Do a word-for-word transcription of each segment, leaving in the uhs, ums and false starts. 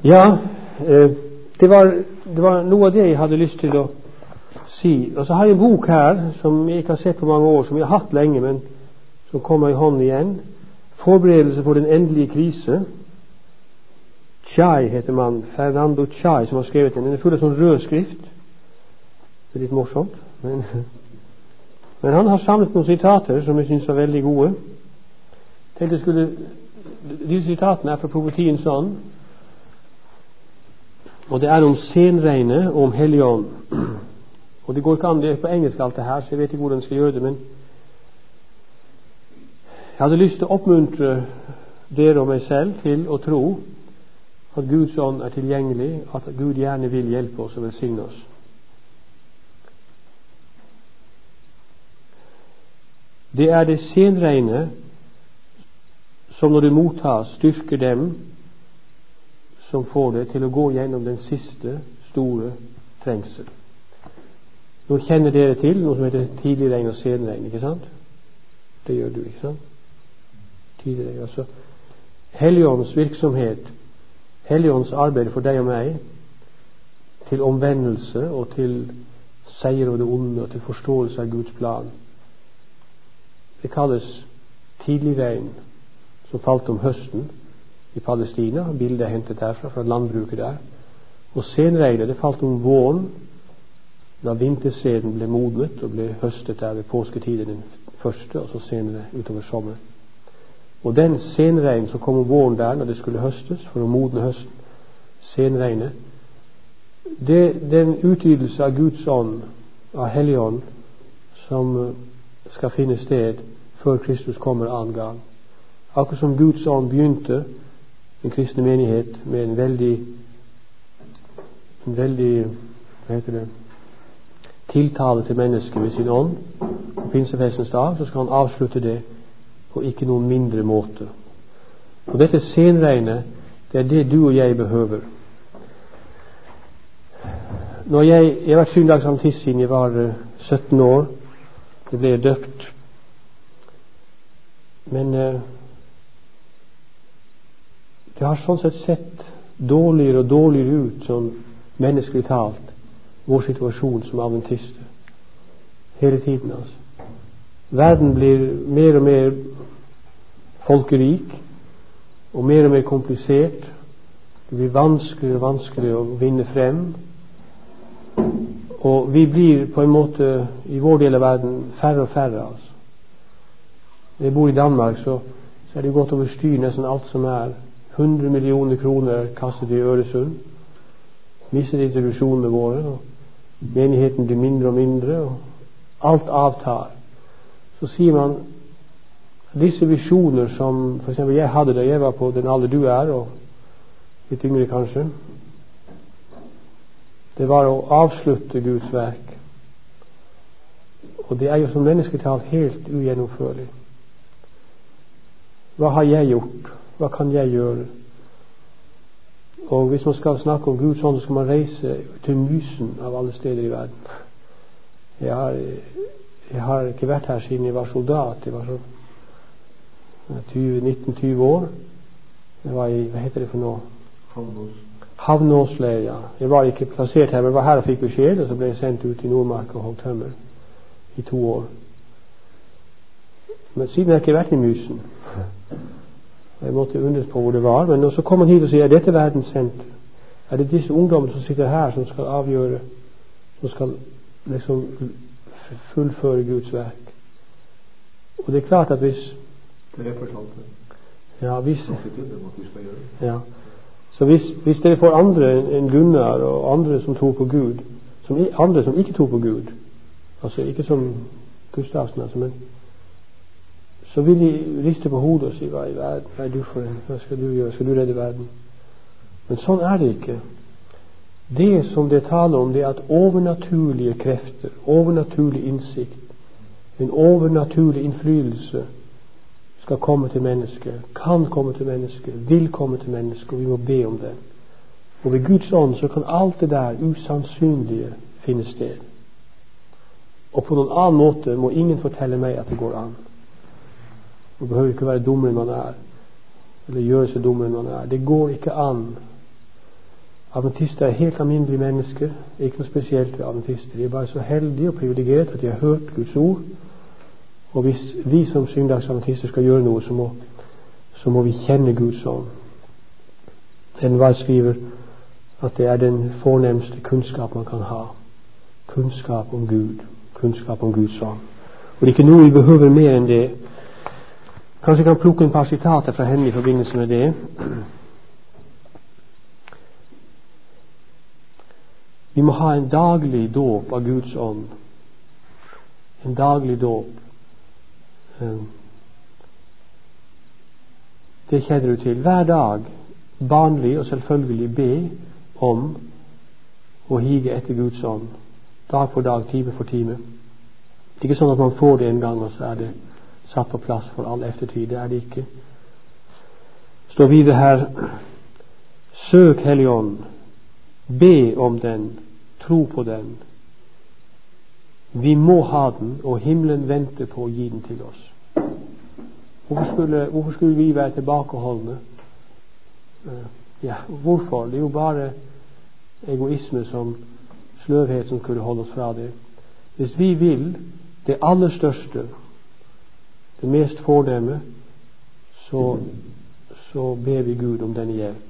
Ja, eh, det var, det var noe av det jeg hadde lyst til å si. Og så har jeg en bok her som jeg ikke har sett på mange år, som jeg har hatt lenge, men som kommer i hånden igjen. Forberedelse for den endelige krise. Chai heter man, Fernando Chai, som har skrevet den. Den er full av sånn rød skrift. Det er litt morsomt, men, men han har samlet noen sitater som jeg synes var veldig gode. Tenkte jeg skulle, disse sitatene er fra profetien sånn, og det er om senregnet og om Helligånd. Og det går ikke an, det er på engelsk alt det her, så jeg vet ikke hvordan jeg skal gjøre det, men jeg hadde lyst til å oppmuntre dere og meg selv til å tro at Guds ånd er tilgjengelig, at Gud gjerne vil hjelpe oss og velsigne oss. Det er det senregnet som når det mottas styrker dem som får det til å gå gjennom den siste store trengsel. Nå kjenner dere til noe som heter tidlig regn og senregn, ikke sant? Det gjør du, ikke sant? Tidlig regn, altså Helligåndens virksomhet, Helligåndens arbeid for deg og meg til omvendelse og til seier over det onde og til forståelse av Guds plan. Det kalles tidlig regn, som falt om høsten i Palestina. Bildet er hentet derfra, fra landbruket der. Og senregnet, det falt om våren, da vinterseden ble modnet og ble høstet der ved påsketiden den første, og så senere utover sommer. Og den senregn som kom om våren der, når det skulle høstes, for å modne høsten, senregnet, det den utvidelse av Guds ånd, av Helligånd, som skal finne sted før Kristus kommer annen gang. Akkurat som Guds ånd begynte en kristne menighet med en veldig en veldig hva heter det tiltale til mennesket med sin ånd på pinsefestens dag, så skal han avslutte det på ikke noen mindre måte. Og dette senregnet, det er det du og jeg behøver. Når jeg, jeg har vært syndagsadventist siden jeg var sytten år. Jeg ble døpt, men uh, det har sånn sett sett dårligere og dårligere ut, sånn menneskelig talt, vår situasjon som adventister. Hele tiden, altså. Verden blir mer og mer folkerik, og mer og mer komplisert. Det blir vanskeligere og vanskeligere å vinne frem. Og vi blir på en måte, i vår del av verden, færre og færre, altså. Når jeg bor i Danmark, så, så er det gått over styr nesten alt som er. hundre millioner kroner kastet i Øresund. Mistet institusjonene våre, og menigheten blir mindre og mindre, og alt avtar. Så sier man disse visjoner som for eksempel jeg hadde da jeg var på den alder du er, og litt yngre kanskje, det var å avslutte Guds verk. Og det er jo som mennesketalt helt ugjennomførlig. Hva har jeg gjort? Hva kan jeg gjøre? Og hvis man skal snakke om Guds ånd, så skal man reise til Mysen av alle steder i verden. Jeg har, jeg har ikke vært her siden jeg var soldat. Jeg var sånn nitten til tjue år. Jeg var i, hva heter det for noe? Havnås. Havnåsleir, ja. Jeg var ikke plassert her, men jeg var her og fikk beskjed, og så ble jeg sendt ut i Nordmark og holdt tømmer i to år. Men siden har jeg ikke vært i Mysen. Jeg måtte undres på hvor det var, men så kom han hit og sier, er dette verdens senter? Er det disse ungdommene som sitter her som skal avgjøre, som skal liksom fullføre Guds verk? Og det er klart at hvis det er fortalt ja, hvis ja, så hvis, hvis dere får andre enn Gunnar og andre som tror på Gud, som, andre som ikke tror på Gud, altså ikke som Gustavsen, altså, men så vil de riste på hodet og si, hva i verden, hva er du for en, hva skal du gjøre, skal du redde verden? Men sånn er det ikke. Det som det taler om, det er at overnaturlige krefter, overnaturlig innsikt, en overnaturlig innflytelse skal komme til mennesket, kan komme til mennesket, vil komme til mennesket, og vi må be om det. Og ved Guds ånd så kan alt det der usannsynlige finne sted. Og på noen annen måte må ingen fortelle meg at det går an. Man behøver ikke være dummere enn man er, eller gjøre seg dummere enn man er. Det går ikke an Adventister er helt alminnelige mennesker, ikke noe spesielt ved adventister. De er bare så heldige og privilegerte at de har hørt Guds ord. Og hvis vi som søndagsadventister skal gjøre noe, så må, så må vi kjenne Guds ånd. Ellen White skriver at det er den fornemste kunnskap man kan ha. Kunnskap om Gud. Kunnskap om Guds ånd. Og det er ikke noe vi behøver mer enn det. Kanskje jeg kan plukke en par sitater fra henne i forbindelse med det. Vi må ha en daglig dåp av Guds ånd. En daglig dåp. Det kjenner du til. Hver dag, vanlig og selvfølgelig, be om å hige etter Guds ånd. Dag for dag, time for time. Det er ikke sånn at man får det en gang, og så er det satt på plass for all eftertid. Det er det ikke. Står videre her: søk Helligånd, be om den, tro på den. Vi må ha den, og himmelen venter på å gi den til oss. Hvorfor skulle, hvorfor skulle vi være tilbakeholdne? Uh, ja, hvorfor? Det er jo bare egoisme, som sløvhet, som skulle holde oss fra det. Hvis vi vil det aller største, det mest fornemme, så, så ber vi Gud om denne hjelp.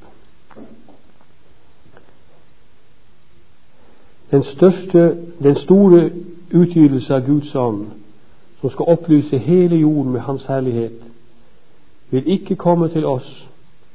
Den største, den store utgytelse av Guds ånd, som skal opplyse hele jorden med Hans herlighet, vil ikke komme til oss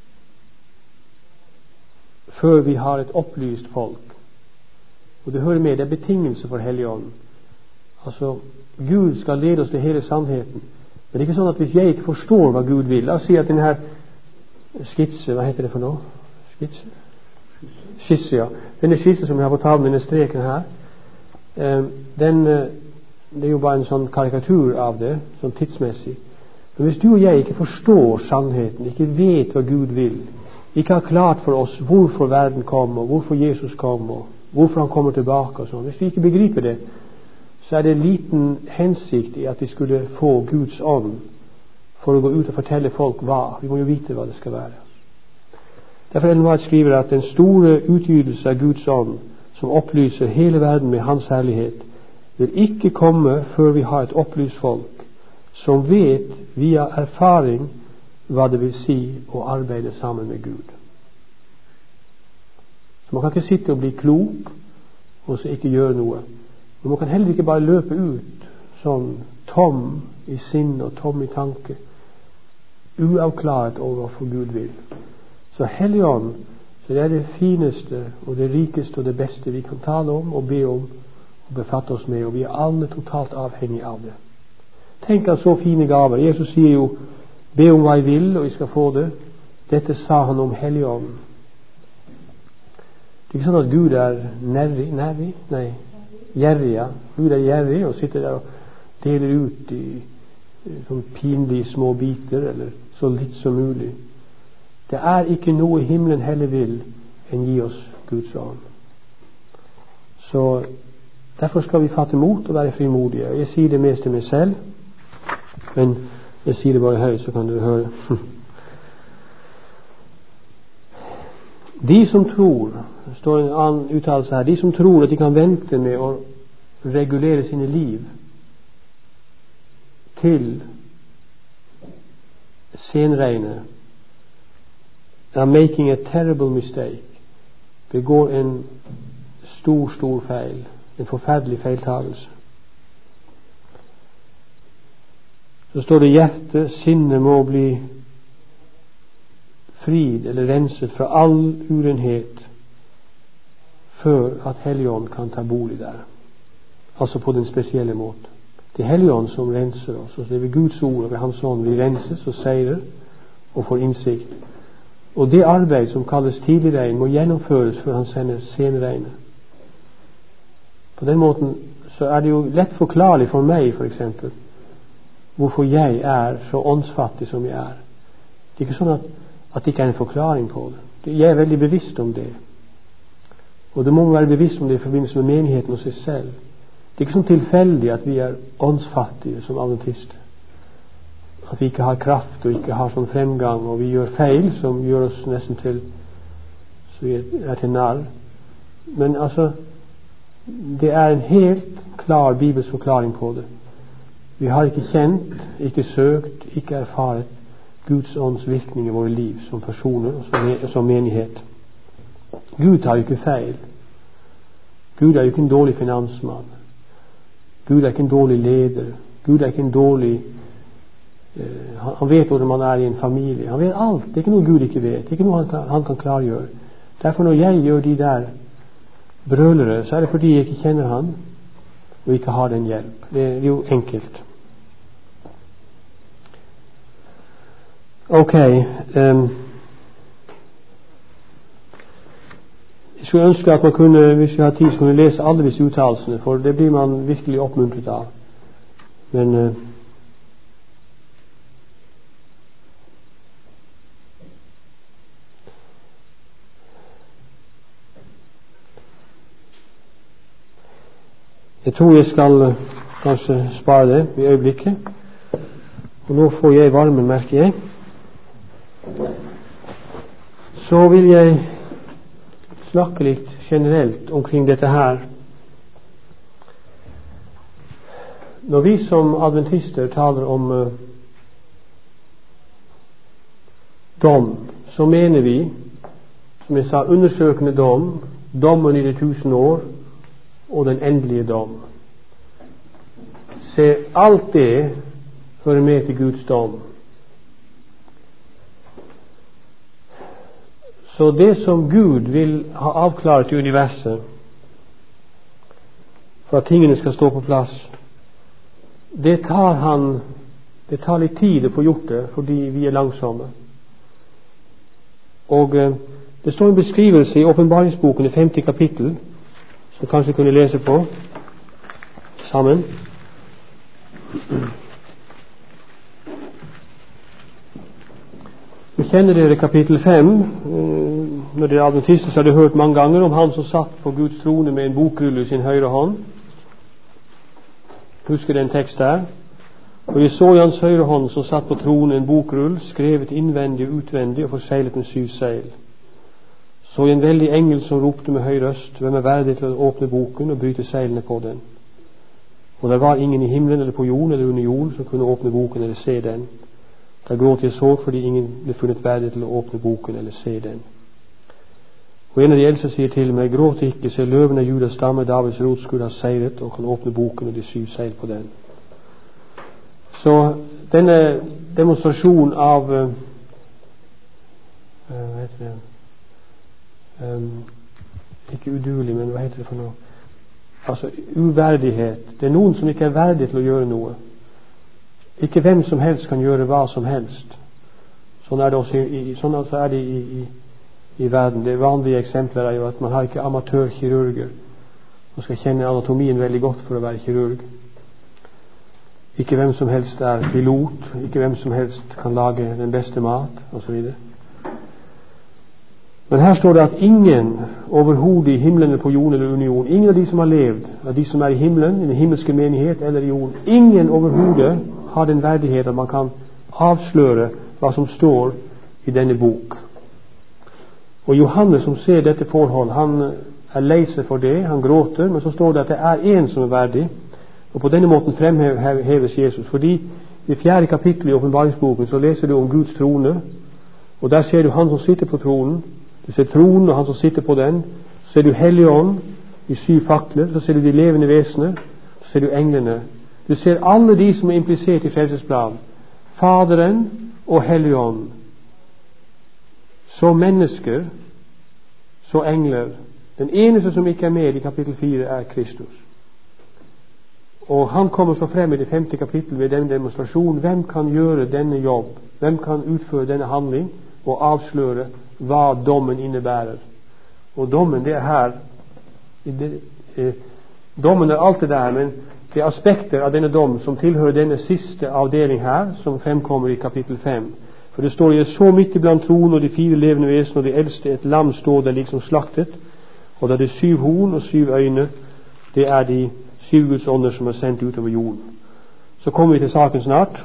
før vi har et opplyst folk. Og det hører med, det er betingelse for Helligånden. Altså, Gud skal lede oss til hele sannheten. Men det er ikke sånn at hvis jeg ikke forstår hva Gud vil, la oss si at denne her skitse, hva heter det for noe? Skitse? Skisse, ja. Denne skisse som jeg har på tavlen, denne streken her, eh, den, det er jo bare en sånn karikatur av det, sånn tidsmessig. Men hvis du og jeg ikke forstår sannheten, ikke vet hva Gud vil, ikke har klart for oss hvorfor verden kom, og hvorfor Jesus kom, og hvorfor han kommer tilbake og sånn, hvis vi ikke begriper det, så er det liten hensikt i at vi skulle få Guds ånd for å gå ut og fortelle folk hva. Vi må jo vite hva det skal være. Derfor Ellen White skriver at den store utgytelse av Guds ånd, som opplyser hele verden med Hans herlighet, vil ikke komme før vi har et opplyst folk som vet via erfaring hva det vil si å arbeide sammen med Gud. Så man kan ikke sitte og bli klok og så ikke gjøre noe. Men man kan heller ikke bare løpe ut sånn tom i sinn og tom i tanke, uavklaret over hva Gud vil. Så Helligånd, så det er det fineste og det rikeste og det beste vi kan tale om og be om og befatte oss med, og vi er alle totalt avhengige av det. Tenk at så fine gaver. Jesus sier jo: be om hva jeg vil, og jeg skal få det. Dette sa han om Helligånden. Det er ikke sånn at Gud er nærrig, nærrig? Nei, gjerrig, ja. Gud er gjerrig og sitter der og deler ut i, i sånn pinlige små biter, eller så litt som mulig. Det er ikke noe himmelen heller vil enn gi oss Guds ånd. Så derfor skal vi fatte mot og være frimodige. Jeg sier det mest til meg selv, men jeg sier det bare høyt, så kan dere høre. De som tror, det står en annen uttalelse her, de som tror at de kan vente med å regulere sine liv til senregnet, are making a terrible mistake. Begår en stor, stor feil, en forferdelig feiltagelse. Så står det: hjertet, sinnet må bli frid eller renset fra all urenhet før at Helligånd kan ta bolig der. Altså på den spesielle måten. Det er Helligånd som renser oss, og det er ved Guds ord og ved Hans ånd vi renses og seirer og får innsikt. Og det arbeid som kalles tidlig regn må gjennomføres før han sender senregnet. På den måten så er det jo lett forklarlig for meg, for eksempel, hvorfor jeg er så åndsfattig som jeg er. Det er ikke sånn at, at det ikke er en forklaring på det. Jeg er veldig bevisst om det. Og det må man være bevisst om det i forbindelse med menigheten og seg selv. Det er ikke sånn tilfeldig at vi er åndsfattige som adventister. At vi ikke har kraft og ikke har sånn fremgang, og vi gjør feil som gjør oss nesten til så vi er til narr. Men altså, det er en helt klar bibelsk forklaring på det. Vi har ikke kjent, ikke søkt, ikke erfaret Guds ånds virkning i våre liv som personer og som, som menighet. Gud tar jo ikke feil. Gud er jo ikke en dårlig finansmann. Gud er ikke en dårlig leder. Gud er ikke en dårlig uh, han, han vet hvordan man er i en familie. Han vet alt. Det er ikke noe Gud ikke vet. Det er ikke noe han kan, han kan klargjøre. Derfor når jeg gjør de der brølere, så er det fordi jeg ikke kjenner han og ikke har den hjelp. Det er jo enkelt. Ok, um, jeg skulle ønske at man kunne, hvis vi har tid, så kunne lese alle disse uttalelsene, for det blir man virkelig oppmuntret av. Men uh, jeg tror jeg skal uh, kanskje spare det i øyeblikket. Og nå får jeg varmen, merker jeg. Så vil jeg snakke litt generelt omkring dette her. Når vi som adventister taler om uh, dom, så mener vi, som jeg sa, undersøkende dom, dommen i de tusen år og den endelige dom. Se, alt det hører med til Guds dom. Så det som Gud vil ha avklart i universet for at tingene skal stå på plass, det tar han det tar litt tid å få gjort det fordi vi er langsomme. Og eh, det står en beskrivelse i åpenbaringsboken i femte kapittel som kanskje kunne lese på sammen. Vi kjenner dere kapittel fem. Når dere er adventister, så har dere hørt mange ganger om han som satt på Guds trone med en bokrulle i sin høyre hånd. Husker den tekst der? Og jeg så i hans høyre hånd som satt på tronen en bokrull, skrevet innvendig og utvendig og forseglet med syv seil. Så en veldig engel som ropte med høy røst, hvem er verdig til å åpne boken og bryte seilene på den? Og det var ingen i himmelen eller på jorden eller under jorden som kunne åpne boken eller se den. Da gråt jeg så fordi ingen ble funnet verdig til å åpne boken eller se den. Og en av de eldste sier til meg, gråt ikke, se løven av Judas stamme, Davids rotskudd har seiret og kan åpne boken og de syv seil på den. Så denne demonstrasjon av uh, hva heter det um, ikke uduelig, men hva heter det for noe, altså uverdighet. Det er noen som ikke er verdig til å gjøre noe. Ikke hvem som helst kan gjøre hva som helst. Sånn er det også i, i, sånn altså er det i, i, i verden. Det vanlige eksempler er jo at man har ikke amatørkirurger. Man skal kjenne anatomien veldig godt for å være kirurg. Ikke hvem som helst er pilot. Ikke hvem som helst kan lage den beste mat, og så videre. Men her står det at ingen overhodet i himmelen eller på jorden eller under jorden, ingen av de som har levd, av de som er i himmelen, i den himmelske menighet eller i jorden, ingen overhodet har den verdighet at man kan avsløre hva som står i denne bok. Og Johannes som ser dette forhold, han er lei seg for det, han gråter, men så står det at det er en som er verdig, og på denne måten fremheves Jesus, fordi i fjerde kapittel i åpenbaringsboken så leser du om Guds trone, og der ser du han som sitter på tronen, du ser tronen og han som sitter på den, så ser du Helligånd i syv fakler, så ser du de levende vesener, så ser du englene. Du ser alle de som er implisert i frelsesplanen. Faderen og Helligånd. Så mennesker, så engler. Den eneste som ikke er med i kapittel fire er Kristus. Og han kommer så frem i det femte kapittel ved denne demonstrasjonen. Hvem kan gjøre denne jobb? Hvem kan utføre denne handling og avsløre hva dommen innebærer? Og dommen, det er her. Det, eh, dommen er alt det der, men det er aspekter av denne dom som tilhører denne siste avdeling her, som fremkommer i kapittel fem. For det står, jeg så midt iblant tronen og de fire levende vesen og de eldste et lam stå der liksom slaktet, og da det syv horn og syv øyne, det er de syv Guds ånder som er sendt utover jorden. Så kommer vi til saken snart.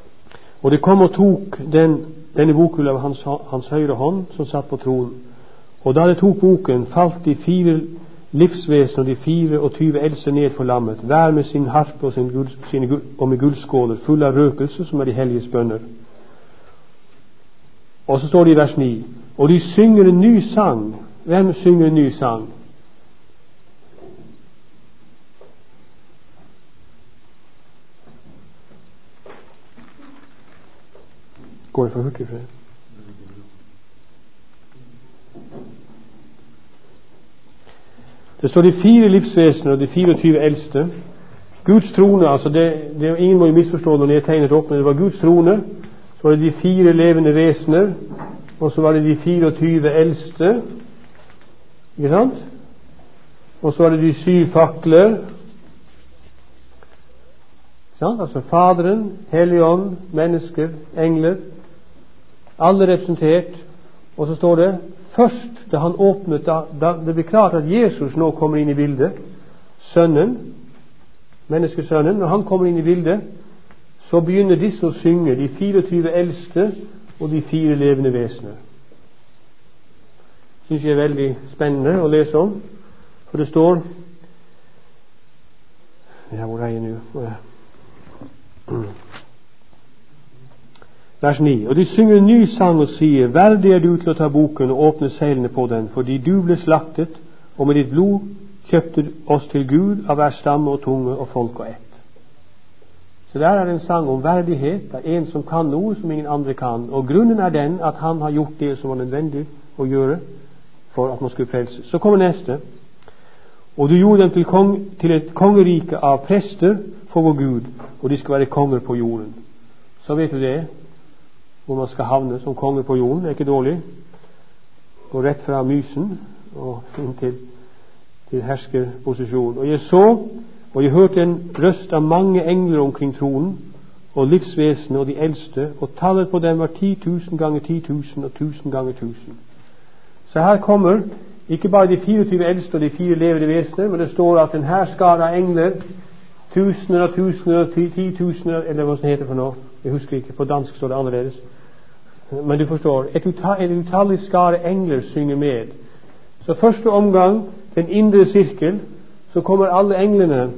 Og det kom og tok den, denne bokrullen av hans, hans høyre hånd som satt på tronen. Og da det tok boken, falt de fire livsvesen og de fire og tyve eldste ned for lammet, hver med sin harpe og, sin gull, sine gull, og med gullskåler full av røkelse, som er de helliges bønner. Og så står det i vers ni, og de synger en ny sang. Hvem synger en ny sang? Går det for hurtig for det? Det står de fire livsvesener og de fireogtyve eldste. Guds trone, altså det, det ingen må jo misforstå når det er tegnet opp, men det var Guds trone. Så var det de fire levende vesener, og så var det de fireogtyve eldste, ikke sant? Og så var det de syv fakler, ikke sant? Altså Faderen, Helligånd, mennesker, engler, alle representert. Og så står det først da han åpnet, da, da det ble klart at Jesus nå kommer inn i bildet, sønnen, menneskesønnen, når han kommer inn i bildet, så begynner disse å synge, de fireogtyve eldste og de fire levende vesener. Synes jeg er veldig spennende å lese om, for det står, ja, hvor er jeg nå? Vers ni. Og de synger en ny sang og sier, verdig er du til å ta boken og åpne seilene på den, fordi du ble slaktet, og med ditt blod kjøpte oss til Gud av hver stamme og tunge og folk og ett. Så der er en sang om verdighet. Det er en som kan noe som ingen andre kan, og grunnen er den at han har gjort det som var nødvendig å gjøre for at man skulle frelses. Så kommer neste. Og du gjorde dem til, kong, til et kongerike av prester for vår Gud, og de skal være konger på jorden. Så vet du det, hvor man skal havne som konger på jorden. Det er ikke dårlig. Gå rett fra mysen og inn til, til herskerposisjon. Og jeg så, og jeg hørte en røst av mange engler omkring tronen, og livsvesenet og de eldste, og tallet på dem var ti tusen ganger ti tusen og tusen ganger tusen. Så her kommer ikke bare de fireogtyve eldste og de fire levende vesener, men det står at en her skare av engler, tusener og tusener og ti tusener, eller hva det heter for noe, jeg husker ikke, på dansk står det annerledes. Men du forstår, et utallig skare engler synger med. Så første omgang, den indre sirkel, så kommer alle englene,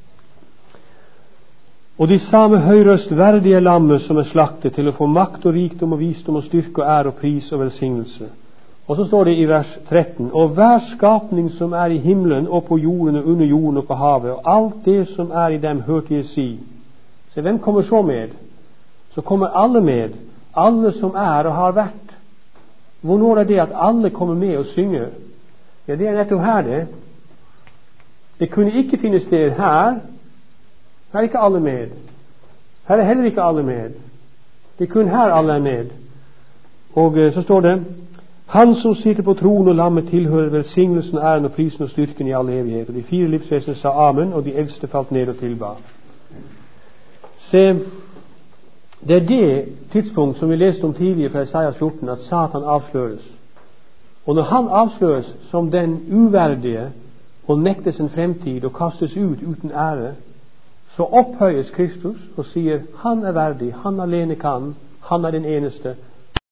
og de sa med høy røst, verdig er lammet som er slaktet til å få makt og rikdom og visdom og styrke og ære og pris og velsignelse. Og så står det i vers tretten, og hver skapning som er i himmelen og på jorden og under jorden og på havet, og alt det som er i dem, hørte jeg si. Så hvem kommer så med? Så kommer alle med, alle som er og har vært. Hvornår er det at alle kommer med og synger? Ja, det er nettopp her det. Det kunne ikke finne sted her. Her er ikke alle med. Her er heller ikke alle med. Det er kun her alle er med. Og så står det, han som sitter på tronen og lammet tilhører velsignelsen, æren og prisen og styrken i all evighet. Og de fire livsvesener sa amen, og de eldste falt ned og tilba. Se, det er det tidspunkt som vi leste om tidligere fra Isaias fjorten, at Satan avsløres. Og når han avsløres som den uverdige og nektes en fremtid og kastes ut uten ære, så opphøyes Kristus og sier han er verdig, han alene kan, han er den eneste,